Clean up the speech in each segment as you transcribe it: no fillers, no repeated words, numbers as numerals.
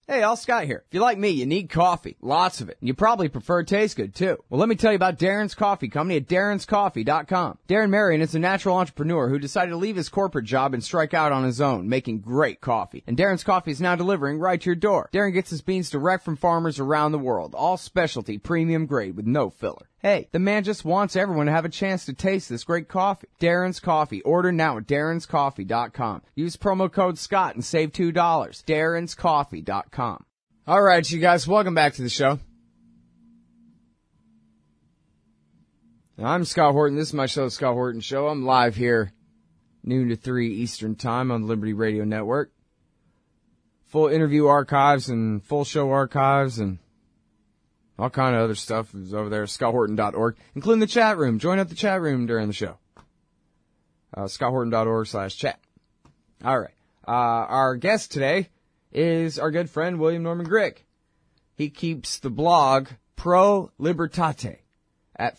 Hey, all Scott here. If you're like me, you need coffee. Lots of it. And you probably prefer it tastes good, too. Well, let me tell you about Darren's Coffee Company at darrenscoffee.com. Darren Marion is a natural entrepreneur who decided to leave his corporate job and strike out on his own, making great coffee. And Darren's Coffee is now delivering right to your door. Darren gets his beans direct from farmers around the world. All specialty, premium grade with no filler. Hey, the man just wants everyone to have a chance to taste this great coffee. Darren's Coffee. Order now at darrenscoffee.com. Use promo code Scott and save $2. darrenscoffee.com. All right, you guys, welcome back to the show. I'm Scott Horton. This is my show, The Scott Horton Show. I'm live here, noon to 3 Eastern Time on the Liberty Radio Network. Full interview archives and full show archives and all kind of other stuff is over there at scotthorton.org, including the chat room. Join up the chat room during the show. scotthorton.org/chat. All right. Our guest today is our good friend, William Norman Grigg. He keeps the blog Pro Libertate at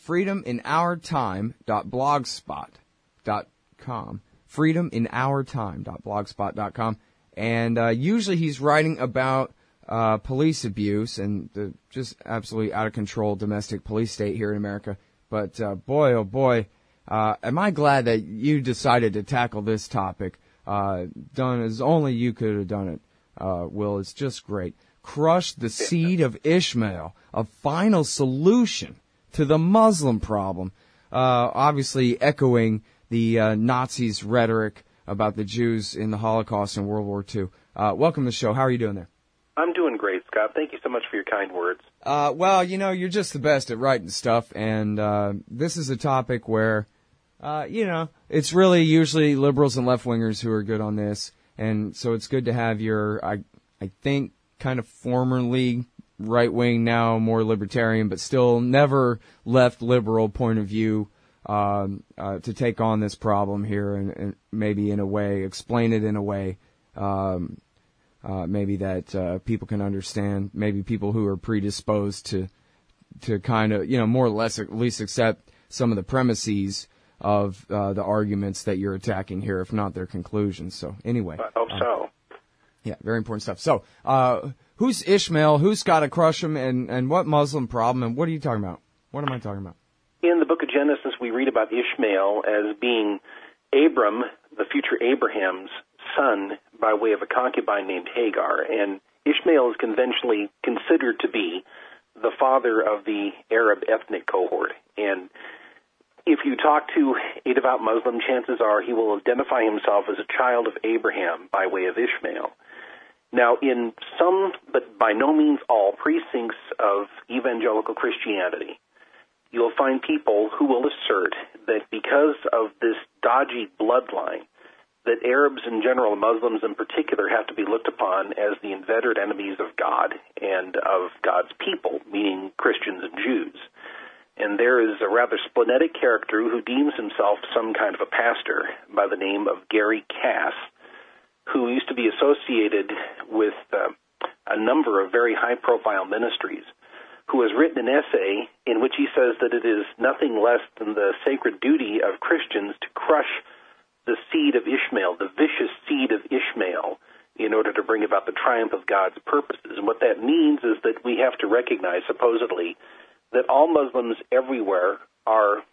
freedominourtime.blogspot.com. freedominourtime.blogspot.com. And usually he's writing about police abuse and the just absolutely out of control domestic police state here in America. But boy, oh boy, am I glad that you decided to tackle this topic, done as only you could have done it, Will. It's just great. Crush the seed of Ishmael, a final solution to the Muslim problem. Obviously echoing the Nazis' rhetoric about the Jews in the Holocaust and World War II. Welcome to the show. How are you doing there? I'm doing great, Scott. Thank you so much for your kind words. Well, you know, you're just the best at writing stuff, and this is a topic where, you know, it's really usually liberals and left-wingers who are good on this, and so it's good to have your, I think, kind of formerly right-wing, now more libertarian, but still never left liberal point of view to take on this problem here and maybe in a way, explain it in a way maybe that people can understand, maybe people who are predisposed to kind of, you know, more or less at least accept some of the premises of the arguments that you're attacking here, if not their conclusions. So anyway. I hope so. Yeah, very important stuff. So who's Ishmael? Who's got to crush him? And what Muslim problem? And what are you talking about? What am I talking about? In the book of Genesis, we read about Ishmael as being Abram, the future Abraham's son, by way of a concubine named Hagar. And Ishmael is conventionally considered to be the father of the Arab ethnic cohort. And if you talk to a devout Muslim, chances are he will identify himself as a child of Abraham by way of Ishmael. Now, in some, but by no means all, precincts of evangelical Christianity, you'll find people who will assert that because of this dodgy bloodline, that Arabs in general, Muslims in particular, have to be looked upon as the inveterate enemies of God and of God's people, meaning Christians and Jews. And there is a rather splenetic character who deems himself some kind of a pastor by the name of Gary Cass, who used to be associated with a number of very high-profile ministries, who has written an essay in which he says that it is nothing less than the sacred duty of Christians to crush the seed of Ishmael, the vicious seed of Ishmael, in order to bring about the triumph of God's purposes. And what that means is that we have to recognize, supposedly, that all Muslims everywhere are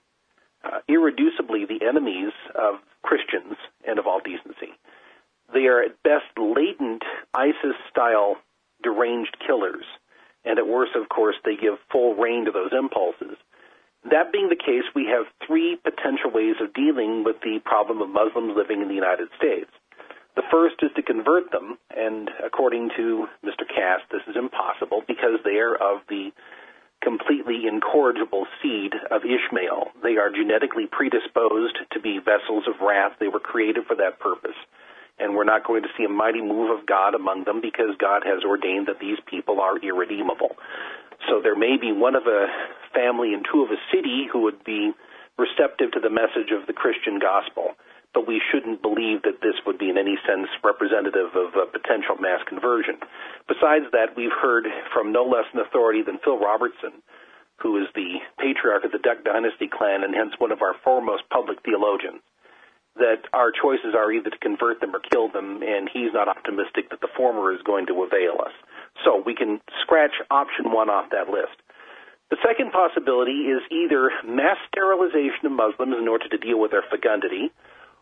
irreducibly the enemies of Christians and of all decency. They are at best latent ISIS-style deranged killers, and at worst, of course, they give full rein to those impulses. That being the case, we have three potential ways of dealing with the problem of Muslims living in the United States. The first is to convert them, and according to Mr. Cass, this is impossible because they are of the completely incorrigible seed of Ishmael. They are genetically predisposed to be vessels of wrath. They were created for that purpose. And we're not going to see a mighty move of God among them because God has ordained that these people are irredeemable. So there may be one of a family and two of a city who would be receptive to the message of the Christian gospel, but we shouldn't believe that this would be in any sense representative of a potential mass conversion. Besides that, we've heard from no less an authority than Phil Robertson, who is the patriarch of the Duck Dynasty clan and hence one of our foremost public theologians, that our choices are either to convert them or kill them, and he's not optimistic that the former is going to avail us. So we can scratch option 1 off that list. The second possibility is either mass sterilization of Muslims in order to deal with their fecundity,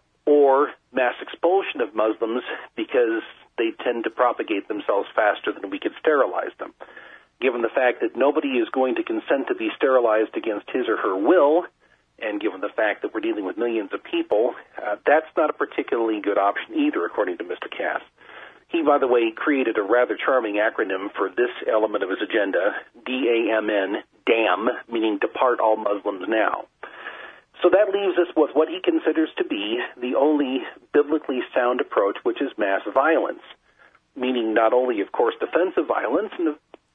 or mass expulsion of Muslims because they tend to propagate themselves faster than we could sterilize them. Given the fact that nobody is going to consent to be sterilized against his or her will, and given the fact that we're dealing with millions of people, that's not a particularly good option either, according to Mr. Cass. He, by the way, created a rather charming acronym for this element of his agenda, DAMN, DAM, meaning Depart All Muslims Now. So that leaves us with what he considers to be the only biblically sound approach, which is mass violence, meaning not only, of course, defensive violence, and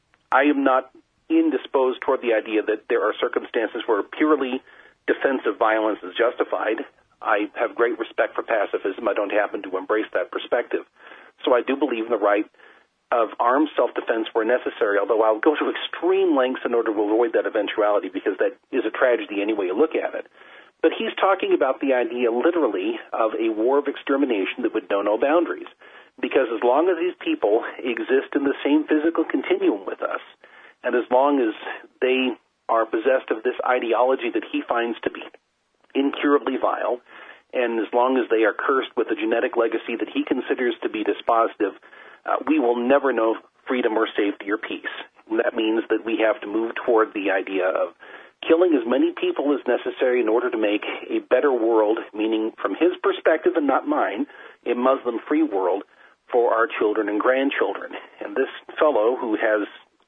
I am not indisposed toward the idea that there are circumstances where purely defensive violence is justified. I have great respect for pacifism. I don't happen to embrace that perspective. So I do believe in the right of armed self-defense where necessary, although I'll go to extreme lengths in order to avoid that eventuality because that is a tragedy any way you look at it. But he's talking about the idea literally of a war of extermination that would know no boundaries. Because as long as these people exist in the same physical continuum with us, and as long as they are possessed of this ideology that he finds to be incurably vile, and as long as they are cursed with a genetic legacy that he considers to be dispositive, we will never know freedom or safety or peace. And that means that we have to move toward the idea of killing as many people as necessary in order to make a better world, meaning from his perspective and not mine, a Muslim-free world for our children and grandchildren. And this fellow, who has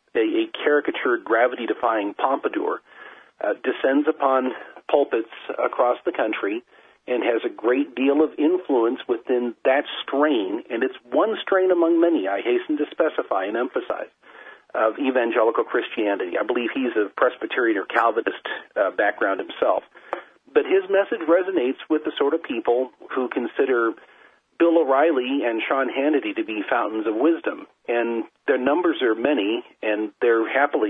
a caricatured, gravity-defying pompadour, descends upon pulpits across the country and has a great deal of influence within that strain, and it's one strain among many, I hasten to specify and emphasize, of evangelical Christianity. I believe he's a Presbyterian or Calvinist background himself. But his message resonates with the sort of people who consider Bill O'Reilly and Sean Hannity to be fountains of wisdom. And their numbers are many, and they're happily,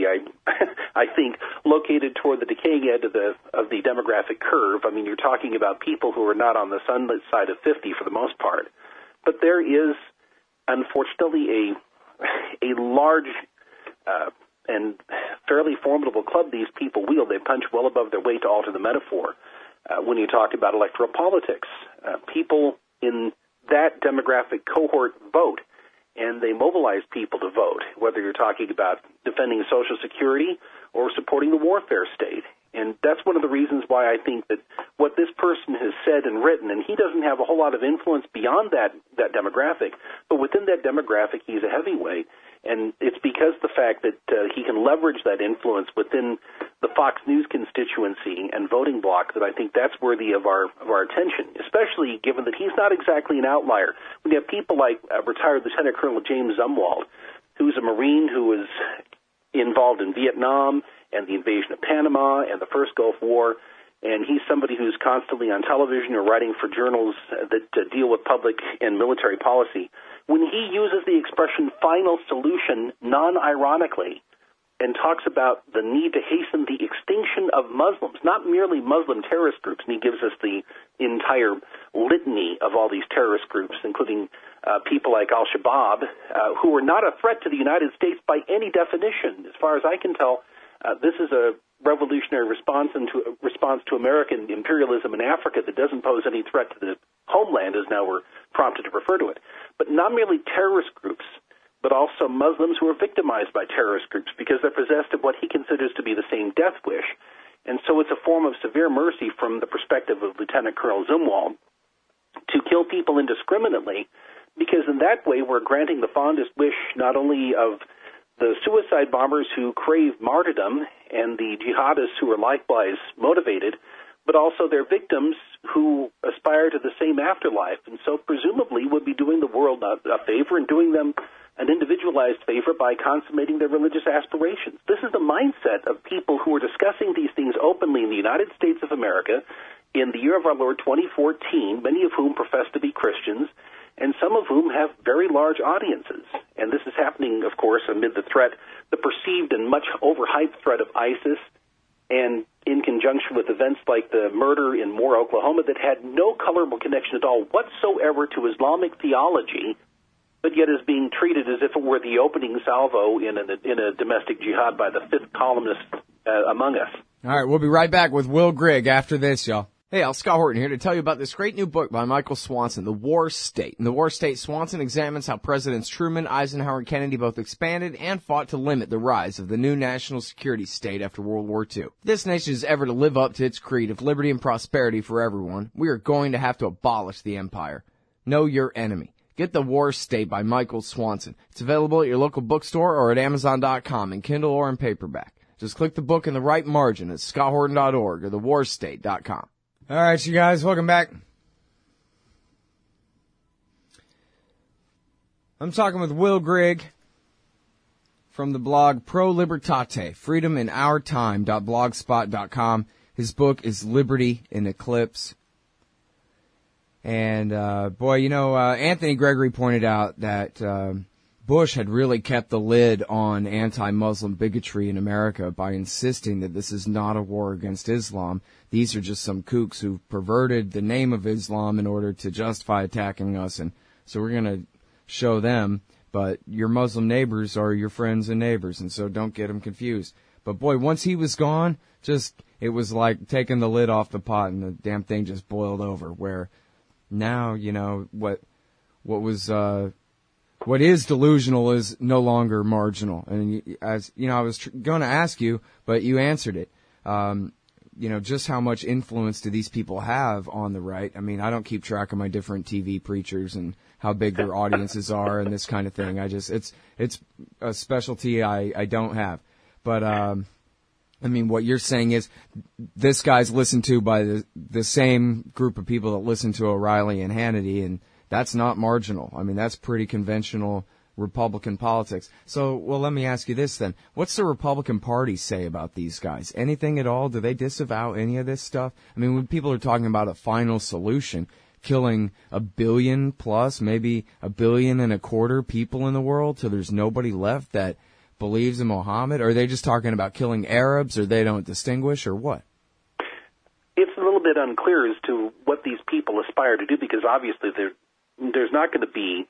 I think, located toward the decaying edge of the demographic curve. I mean, you're talking about people who are not on the sunlit side of 50 for the most part. But there is, unfortunately, a large and fairly formidable club these people wield. They punch well above their weight, to alter the metaphor, when you talk about electoral politics. People in that demographic cohort vote, and they mobilize people to vote, whether you're talking about defending Social Security or supporting the warfare state. And that's one of the reasons why I think that what this person has said and written, and he doesn't have a whole lot of influence beyond that demographic, but within that demographic, he's a heavyweight. And it's because the fact that he can leverage that influence within the Fox News constituency and voting bloc that I think that's worthy of our attention, especially given that he's not exactly an outlier. When you have people like retired Lieutenant Colonel James Zumwalt, who's a Marine who was involved in Vietnam and the invasion of Panama and the first Gulf War, and he's somebody who's constantly on television or writing for journals that deal with public and military policy. When he uses the expression final solution non-ironically and talks about the need to hasten the extinction of Muslims, not merely Muslim terrorist groups, and he gives us the entire litany of all these terrorist groups, including people like Al-Shabaab, who are not a threat to the United States by any definition. As far as I can tell, this is a revolutionary response to American imperialism in Africa that doesn't pose any threat to the homeland, as now we're prompted to refer to it. But not merely terrorist groups, but also Muslims who are victimized by terrorist groups because they're possessed of what he considers to be the same death wish. And so it's a form of severe mercy from the perspective of Lieutenant Colonel Zumwalt to kill people indiscriminately, because in that way we're granting the fondest wish not only of the suicide bombers who crave martyrdom and the jihadists who are likewise motivated, but also their victims who aspire to the same afterlife, and so presumably would be doing the world a favor and doing them an individualized favor by consummating their religious aspirations. This is the mindset of people who are discussing these things openly in the United States of America in the year of our Lord 2014, many of whom profess to be Christians, and some of whom have very large audiences. And this is happening, of course, amid the threat, the perceived and much overhyped threat of ISIS, and in conjunction with events like the murder in Moore, Oklahoma, that had no colorable connection at all whatsoever to Islamic theology, but yet is being treated as if it were the opening salvo in a domestic jihad by the fifth columnist among us. All right, we'll be right back with Will Grigg after this, y'all. Hey, Al, Scott Horton here to tell you about this great new book by Michael Swanson, The War State. In The War State, Swanson examines how Presidents Truman, Eisenhower, and Kennedy both expanded and fought to limit the rise of the new national security state after World War II. If this nation is ever to live up to its creed of liberty and prosperity for everyone, we are going to have to abolish the empire. Know your enemy. Get The War State by Michael Swanson. It's available at your local bookstore or at Amazon.com in Kindle or in paperback. Just click the book in the right margin at scotthorton.org or thewarstate.com. All right, you guys, welcome back. I'm talking with Will Grigg from the blog Pro Libertate, freedominourtime.blogspot.com. His book is Liberty in Eclipse. And, Anthony Gregory pointed out that Bush had really kept the lid on anti-Muslim bigotry in America by insisting that this is not a war against Islam. These are just some kooks who perverted the name of Islam in order to justify attacking us, and so we're going to show them, but your Muslim neighbors are your friends and neighbors, and so don't get them confused. But boy, once he was gone, it was like taking the lid off the pot and the damn thing just boiled over, where now, what is delusional is no longer marginal. And as I was going to ask you, but you answered it. Just how much influence do these people have on the right? I mean, I don't keep track of my different TV preachers and how big their audiences are and this kind of thing. It's a specialty I don't have. But, what you're saying is this guy's listened to by the same group of people that listen to O'Reilly and Hannity, and that's not marginal. I mean, that's pretty conventional Republican politics. So, well, let me ask you this then. What's the Republican Party say about these guys? Anything at all? Do they disavow any of this stuff? I mean, when people are talking about a final solution, killing 1 billion plus, maybe 1.25 billion people in the world till there's nobody left that believes in Muhammad? Or are they just talking about killing Arabs, or they don't distinguish, or what? It's a little bit unclear as to what these people aspire to do, because obviously there's not going to be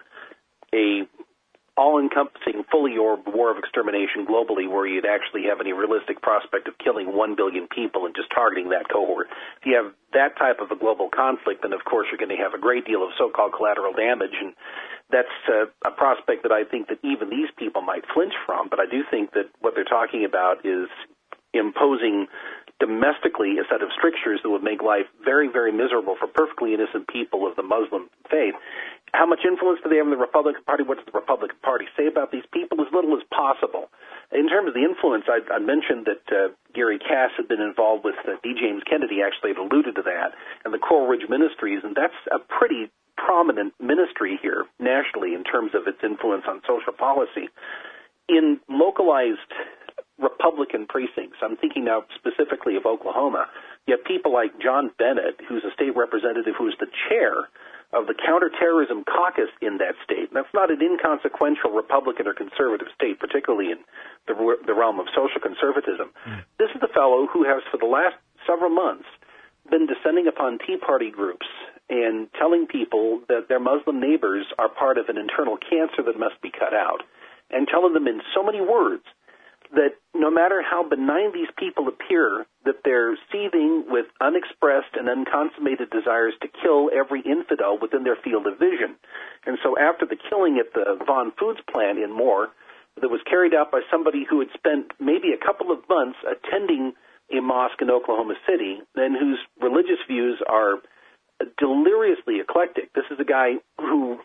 a all-encompassing, fully orbed war of extermination globally where you'd actually have any realistic prospect of killing 1 billion people and just targeting that cohort. If you have that type of a global conflict, then of course you're going to have a great deal of so-called collateral damage, and that's a prospect that I think that even these people might flinch from. But I do think that what they're talking about is imposing domestically a set of strictures that would make life very, very miserable for perfectly innocent people of the Muslim faith. How much influence do they have in the Republican Party? What does the Republican Party say about these people? As little as possible. In terms of the influence, I mentioned that Gary Cass had been involved with D. James Kennedy, actually had alluded to that, and the Coral Ridge Ministries, and that's a pretty prominent ministry here nationally in terms of its influence on social policy. In localized Republican precincts, I'm thinking now specifically of Oklahoma, you have people like John Bennett, who's a state representative who's the chair of the counterterrorism caucus in that state. And that's not an inconsequential Republican or conservative state, particularly in the realm of social conservatism. This is the fellow who has, for the last several months, been descending upon Tea Party groups and telling people that their Muslim neighbors are part of an internal cancer that must be cut out, and telling them in so many words that no matter how benign these people appear, that they're seething with unexpressed and unconsummated desires to kill every infidel within their field of vision. And so after the killing at the Vaughn Foods plant in Moore, that was carried out by somebody who had spent maybe a couple of months attending a mosque in Oklahoma City, and whose religious views are deliriously eclectic. This is a guy who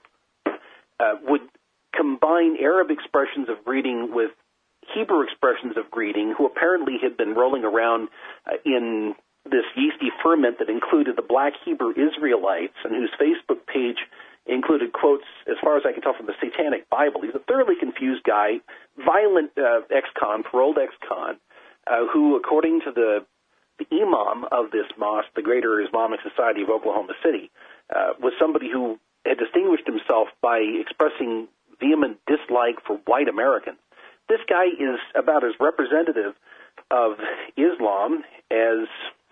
would combine Arab expressions of greeting with Hebrew expressions of greeting, who apparently had been rolling around in this yeasty ferment that included the black Hebrew Israelites, and whose Facebook page included quotes, as far as I can tell, from the Satanic Bible. He's a thoroughly confused guy, violent ex-con, paroled ex-con, who, according to the imam of this mosque, the Greater Islamic Society of Oklahoma City, was somebody who had distinguished himself by expressing vehement dislike for white Americans. This guy is about as representative of Islam as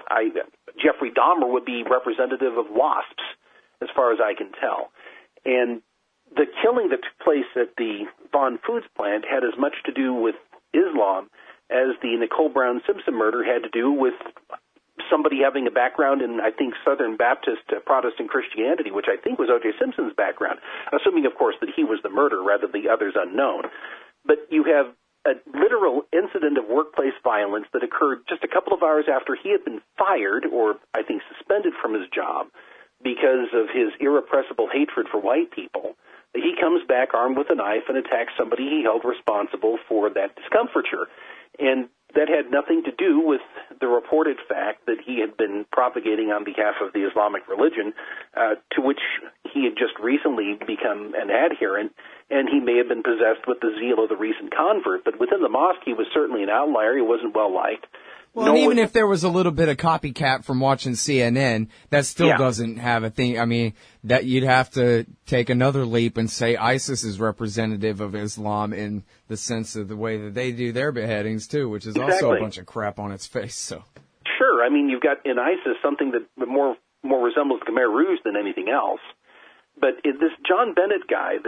Jeffrey Dahmer would be representative of WASPs, as far as I can tell. And the killing that took place at the Vaughn Foods plant had as much to do with Islam as the Nicole Brown Simpson murder had to do with somebody having a background in, I think, Southern Baptist Protestant Christianity, which I think was O.J. Simpson's background, assuming, of course, that he was the murderer rather than the others unknown. But you have a literal incident of workplace violence that occurred just a couple of hours after he had been fired, or I think suspended from his job, because of his irrepressible hatred for white people. He comes back armed with a knife and attacks somebody he held responsible for that discomfiture. And that had nothing to do with the reported fact that he had been propagating on behalf of the Islamic religion, to which he had just recently become an adherent, and he may have been possessed with the zeal of the recent convert. But within the mosque, he was certainly an outlier. He wasn't well liked. Well, and even if there was a little bit of copycat from watching CNN, that still doesn't have a thing. I mean, that you'd have to take another leap and say ISIS is representative of Islam in the sense of the way that they do their beheadings, too, which is also a bunch of crap on its face. So, sure. I mean, you've got in ISIS something that more resembles Khmer Rouge than anything else. But this John Bennett guy,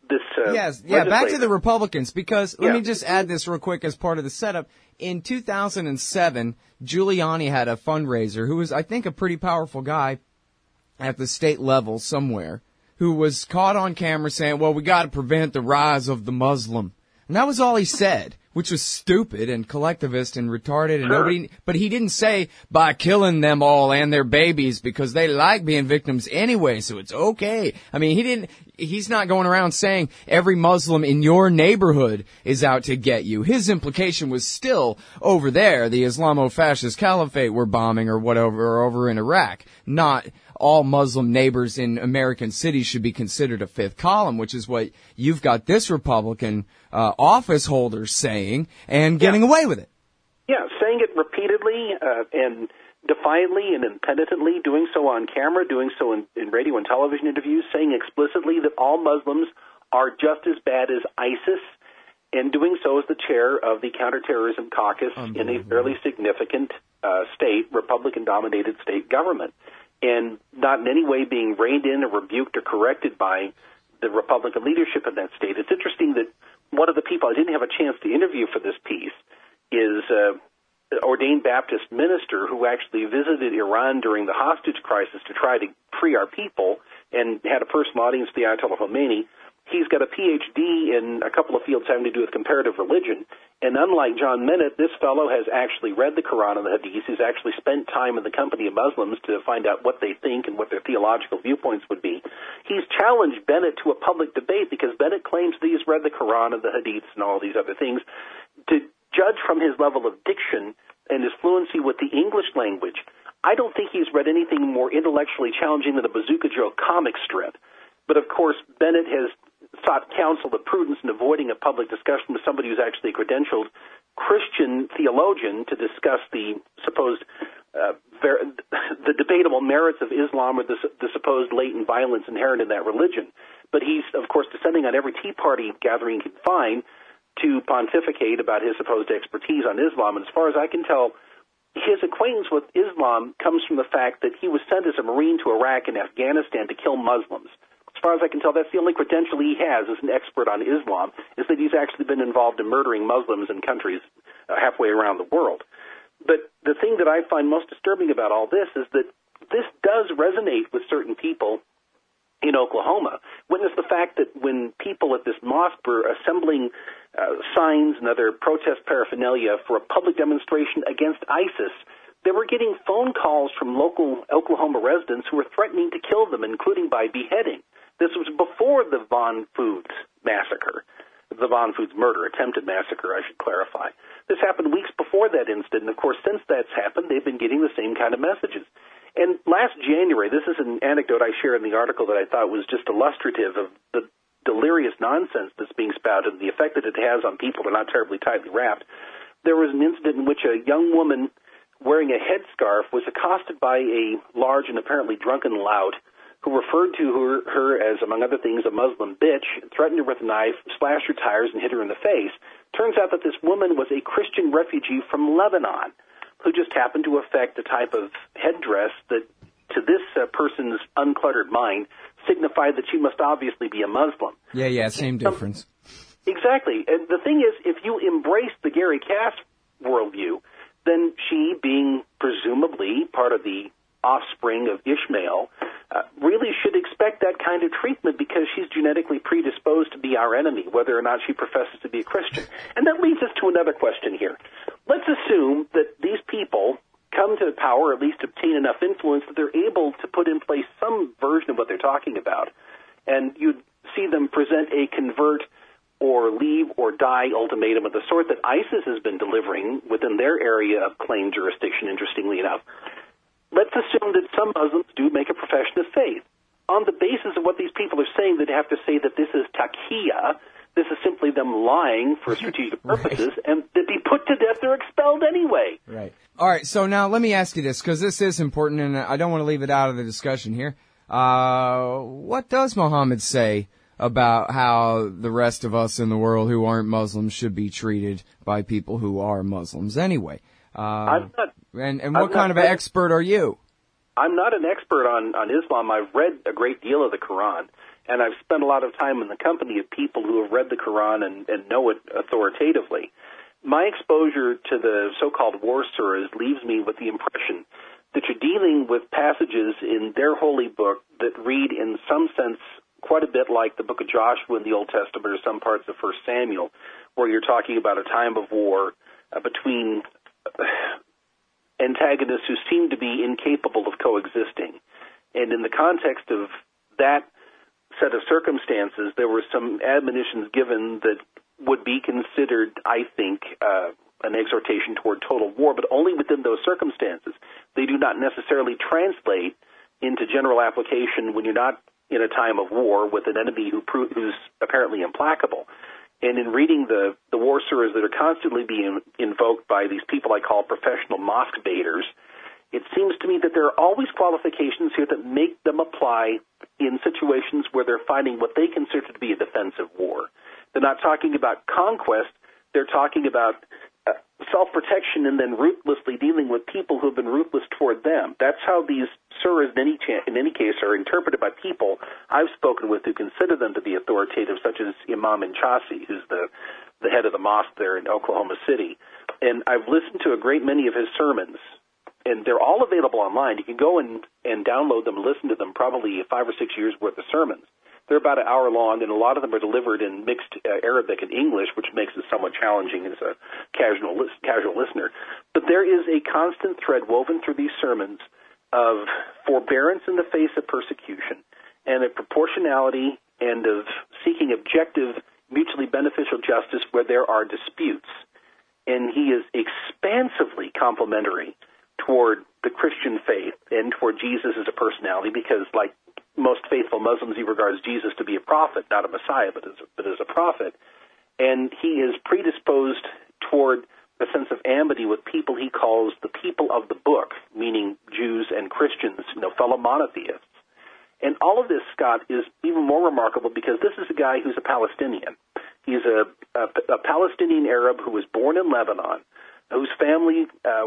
back to the Republicans, because let me just add this real quick as part of the setup. In 2007, Giuliani had a fundraiser who was, I think, a pretty powerful guy at the state level somewhere, who was caught on camera saying, well, we got to prevent the rise of the Muslim. And that was all he said, which was stupid and collectivist and retarded, and but he didn't say by killing them all and their babies because they like being victims anyway, so it's okay. I mean, he's not going around saying every Muslim in your neighborhood is out to get you. His implication was still over there, the Islamo-fascist caliphate we're bombing or whatever over in Iraq, not all Muslim neighbors in American cities should be considered a fifth column, which is what you've got this Republican office holder saying and getting away with it. Yeah, saying it repeatedly and defiantly and impenitently, doing so on camera, doing so in radio and television interviews, saying explicitly that all Muslims are just as bad as ISIS, and doing so as the chair of the counterterrorism caucus in a fairly significant state, Republican-dominated state government, and not in any way being reined in or rebuked or corrected by the Republican leadership in that state. It's interesting that one of the people I didn't have a chance to interview for this piece is an ordained Baptist minister who actually visited Iran during the hostage crisis to try to free our people and had a personal audience with the Ayatollah Khomeini. He's got a Ph.D. in a couple of fields having to do with comparative religion. And unlike John Bennett, this fellow has actually read the Quran and the Hadith. He's actually spent time in the company of Muslims to find out what they think and what their theological viewpoints would be. He's challenged Bennett to a public debate because Bennett claims that he's read the Quran and the Hadiths and all these other things. To judge from his level of diction and his fluency with the English language, I don't think he's read anything more intellectually challenging than a Bazooka Joe comic strip. But, of course, Bennett has sought counsel of prudence in avoiding a public discussion with somebody who's actually a credentialed Christian theologian to discuss the supposed the debatable merits of Islam or the supposed latent violence inherent in that religion. But he's, of course, descending on every Tea Party gathering he can find to pontificate about his supposed expertise on Islam. And as far as I can tell, his acquaintance with Islam comes from the fact that he was sent as a Marine to Iraq and Afghanistan to kill Muslims. As far as I can tell, that's the only credential he has as an expert on Islam, is that he's actually been involved in murdering Muslims in countries halfway around the world. But the thing that I find most disturbing about all this is that this does resonate with certain people in Oklahoma. Witness the fact that when people at this mosque were assembling signs and other protest paraphernalia for a public demonstration against ISIS, they were getting phone calls from local Oklahoma residents who were threatening to kill them, including by beheading. This was before the Vaughn Foods massacre, the Vaughn Foods murder, attempted massacre, I should clarify. This happened weeks before that incident, and of course, since that's happened, they've been getting the same kind of messages. And last January, this is an anecdote I share in the article that I thought was just illustrative of the delirious nonsense that's being spouted and the effect that it has on people who are not terribly tightly wrapped. There was an incident in which a young woman wearing a headscarf was accosted by a large and apparently drunken lout who referred to her as, among other things, a Muslim bitch, threatened her with a knife, slashed her tires, and hit her in the face. Turns out that this woman was a Christian refugee from Lebanon who just happened to affect a type of headdress that, to this person's uncluttered mind, signify that she must obviously be a Muslim. Yeah, same difference. Exactly. And the thing is, if you embrace the Gary Cass worldview, then she, being presumably part of the offspring of Ishmael, really should expect that kind of treatment because she's genetically predisposed to be our enemy, whether or not she professes to be a Christian. And that leads us to another question here. Let's assume that these people come to power, or at least obtain enough influence that they're able to put in place some version of what they're talking about. And you'd see them present a convert or leave or die ultimatum of the sort that ISIS has been delivering within their area of claimed jurisdiction, interestingly enough. Let's assume that some Muslims do make a profession of faith. On the basis of what these people are saying, they'd have to say that this is taqiyya, this is simply them lying for strategic purposes, and they'd be put to death or expelled anyway. Right. All right, so now let me ask you this, because this is important, and I don't want to leave it out of the discussion here. What does Muhammad say about how the rest of us in the world who aren't Muslims should be treated by people who are Muslims anyway? And what kind of an expert are you? I'm not an expert on Islam. I've read a great deal of the Quran, and I've spent a lot of time in the company of people who have read the Quran and know it authoritatively. My exposure to the so-called war surahs leaves me with the impression that you're dealing with passages in their holy book that read in some sense quite a bit like the book of Joshua in the Old Testament or some parts of 1 Samuel, where you're talking about a time of war between antagonists who seem to be incapable of coexisting. And in the context of that set of circumstances, there were some admonitions given that would be considered, I think, an exhortation toward total war, but only within those circumstances. They do not necessarily translate into general application when you're not in a time of war with an enemy who's apparently implacable. And in reading the war surahs that are constantly being invoked by these people I call professional mosque baiters, it seems to me that there are always qualifications here that make them apply in situations where they're fighting what they consider to be a defensive war. They're not talking about conquest. They're talking about self-protection and then ruthlessly dealing with people who have been ruthless toward them. That's how these surahs, in any case, are interpreted by people I've spoken with who consider them to be authoritative, such as Imam Inchasi, who's the head of the mosque there in Oklahoma City. And I've listened to a great many of his sermons, and they're all available online. You can go and download them and listen to them, probably 5 or 6 years' worth of sermons. They're about an hour long, and a lot of them are delivered in mixed Arabic and English, which makes it somewhat challenging as a casual listener. But there is a constant thread woven through these sermons of forbearance in the face of persecution and a proportionality and of seeking objective, mutually beneficial justice where there are disputes. And he is expansively complimentary toward the Christian faith and toward Jesus as a personality because, like most faithful Muslims, he regards Jesus to be a prophet, not a Messiah, but as a prophet. And he is predisposed toward a sense of amity with people he calls the people of the book, meaning Jews and Christians, fellow monotheists. And all of this, Scott, is even more remarkable because this is a guy who's a Palestinian. He's a Palestinian Arab who was born in Lebanon, whose family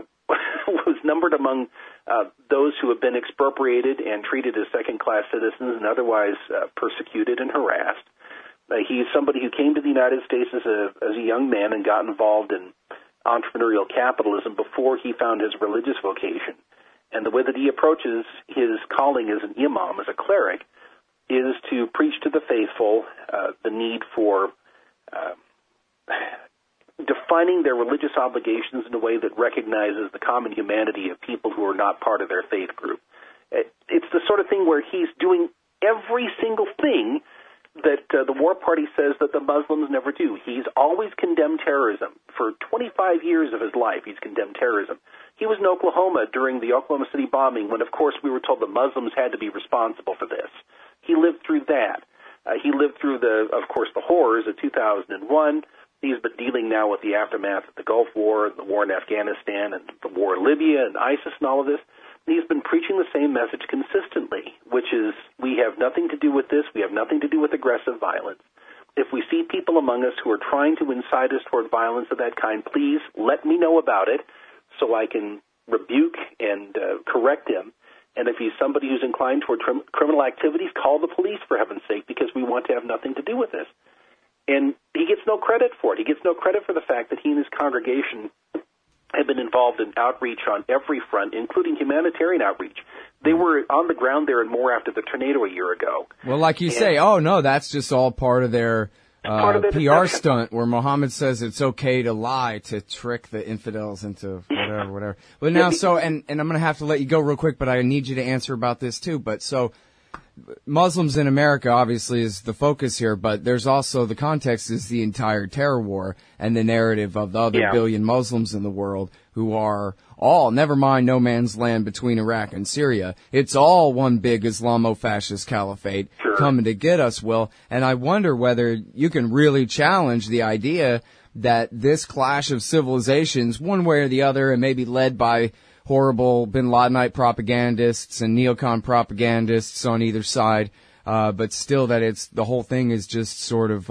was numbered among those who have been expropriated and treated as second-class citizens and otherwise persecuted and harassed. He's somebody who came to the United States as a young man and got involved in entrepreneurial capitalism before he found his religious vocation. And the way that he approaches his calling as an imam, as a cleric, is to preach to the faithful the need for defining their religious obligations in a way that recognizes the common humanity of people who are not part of their faith group. It's the sort of thing where he's doing every single thing that the war party says that the Muslims never do. He's always condemned terrorism. For 25 years of his life, he's condemned terrorism. He was in Oklahoma during the Oklahoma City bombing when, of course, we were told the Muslims had to be responsible for this. He lived through that. He lived through, the horrors of 2001. He's been dealing now with the aftermath of the Gulf War, the war in Afghanistan, and the war in Libya, and ISIS and all of this. He's been preaching the same message consistently, which is we have nothing to do with this. We have nothing to do with aggressive violence. If we see people among us who are trying to incite us toward violence of that kind, please let me know about it so I can rebuke and correct them. And if he's somebody who's inclined toward criminal activities, call the police, for heaven's sake, because we want to have nothing to do with this. And he gets no credit for it. He gets no credit for the fact that he and his congregation have been involved in outreach on every front, including humanitarian outreach. They were on the ground there and more after the tornado a year ago. Well, like you say, oh, no, that's just all part of their PR stunt where Muhammad says it's okay to lie to trick the infidels into whatever. But now, so, and I'm going to have to let you go real quick, but I need you to answer about this too. But so, Muslims in America obviously is the focus here, but there's also the context is the entire terror war and the narrative of the other billion Muslims in the world who are all, never mind no man's land between Iraq and Syria. It's all one big Islamo-fascist caliphate coming to get us, Will. And I wonder whether you can really challenge the idea that this clash of civilizations, one way or the other, and maybe led by horrible bin Ladenite propagandists and neocon propagandists on either side, but still that it's the whole thing is just sort of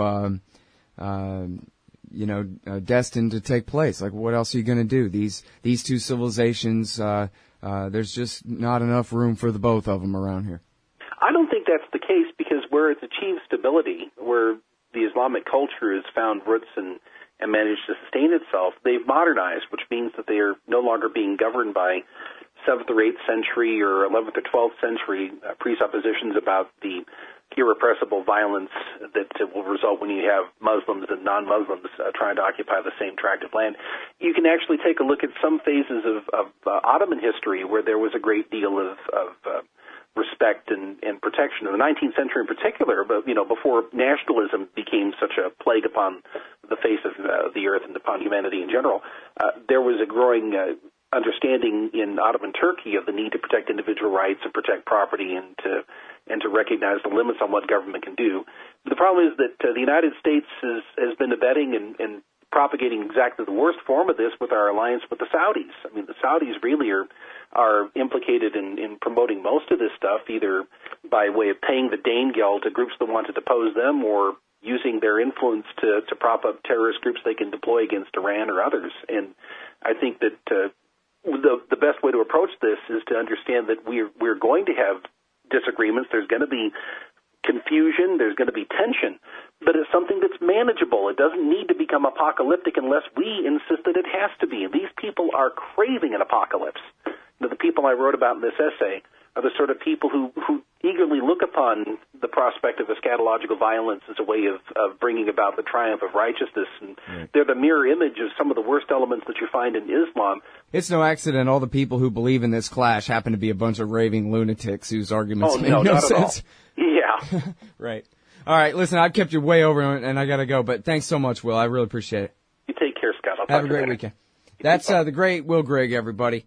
destined to take place. Like, what else are you going to do? These two civilizations, there's just not enough room for the both of them around here. I don't think that's the case, because where it's achieved stability, where the Islamic culture has found roots and managed to sustain itself, they've modernized, which means that they are no longer being governed by 7th or 8th century or 11th or 12th century presuppositions about the irrepressible violence that will result when you have Muslims and non-Muslims trying to occupy the same tract of land. You can actually take a look at some phases of Ottoman history where there was a great deal of respect and protection in the 19th century in particular, but before nationalism became such a plague upon the face of the earth and upon humanity in general, there was a growing understanding in Ottoman Turkey of the need to protect individual rights and protect property and to recognize the limits on what government can do. The problem is that the United States has been abetting and propagating exactly the worst form of this with our alliance with the Saudis. I mean, the Saudis really are implicated in promoting most of this stuff, either by way of paying the Danegeld to groups that want to depose them, or using their influence to prop up terrorist groups they can deploy against Iran or others. And I think that the best way to approach this is to understand that we're going to have disagreements. There's going to be confusion. There's going to be tension. But it's something that's manageable. It doesn't need to become apocalyptic unless we insist that it has to be. And these people are craving an apocalypse. The people I wrote about in this essay are the sort of people who eagerly look upon the prospect of eschatological violence as a way of bringing about the triumph of righteousness. And they're the mirror image of some of the worst elements that you find in Islam. It's no accident all the people who believe in this clash happen to be a bunch of raving lunatics whose arguments make no sense. Yeah. Right. All right, listen, I've kept you way over and I got to go, but thanks so much, Will. I really appreciate it. You take care, Scott. I'll Have a great weekend. That's the great Will Grigg, everybody.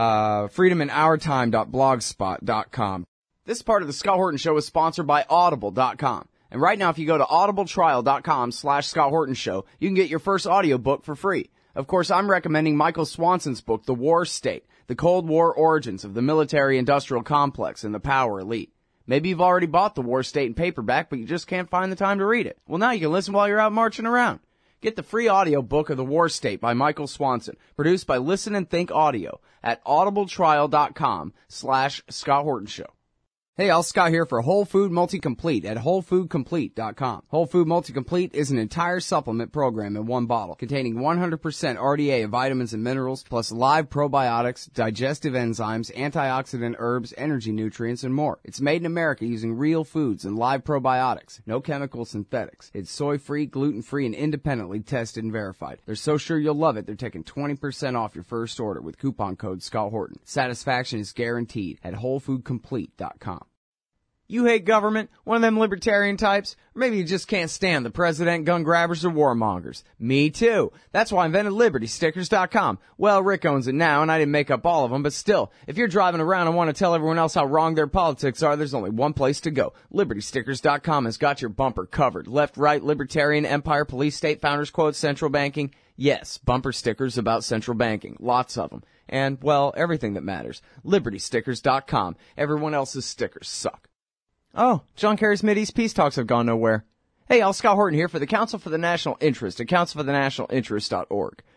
freedominOurtime.blogspot.com. This part of the Scott Horton Show is sponsored by Audible.com. And right now, if you go to audibletrial.com/Scott Horton Show, you can get your first audiobook for free. Of course, I'm recommending Michael Swanson's book, The War State, The Cold War Origins of the Military-Industrial Complex and the Power Elite. Maybe you've already bought The War State in paperback, but you just can't find the time to read it. Well, now you can listen while you're out marching around. Get the free audiobook of The War State by Michael Swanson, produced by Listen and Think Audio at audibletrial.com/Scott Horton Show. Hey, Al Scott here for Whole Food Multi-Complete at WholeFoodComplete.com. Whole Food Multi-Complete is an entire supplement program in one bottle, containing 100% RDA of vitamins and minerals, plus live probiotics, digestive enzymes, antioxidant herbs, energy nutrients, and more. It's made in America using real foods and live probiotics. No chemical synthetics. It's soy-free, gluten-free, and independently tested and verified. They're so sure you'll love it, they're taking 20% off your first order with coupon code Scott Horton. Satisfaction is guaranteed at WholeFoodComplete.com. You hate government, one of them libertarian types, or maybe you just can't stand the president, gun grabbers, or warmongers. Me too. That's why I invented LibertyStickers.com. Well, Rick owns it now, and I didn't make up all of them, but still, if you're driving around and want to tell everyone else how wrong their politics are, there's only one place to go. LibertyStickers.com has got your bumper covered. Left, right, libertarian, empire, police, state, founders quotes, central banking. Yes, bumper stickers about central banking. Lots of them. And, well, everything that matters. LibertyStickers.com. Everyone else's stickers suck. Oh, John Kerry's Mideast peace talks have gone nowhere. Hey, Al Scott Horton here for the Council for the National Interest at councilforthenationalinterest.org.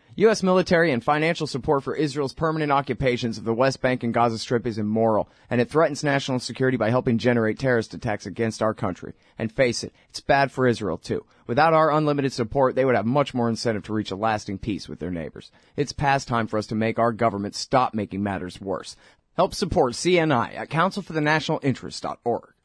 U.S. military and financial support for Israel's permanent occupations of the West Bank and Gaza Strip is immoral, and it threatens national security by helping generate terrorist attacks against our country. And face it, it's bad for Israel, too. Without our unlimited support, they would have much more incentive to reach a lasting peace with their neighbors. It's past time for us to make our government stop making matters worse. Help support CNI at councilforthenationalinterest.org.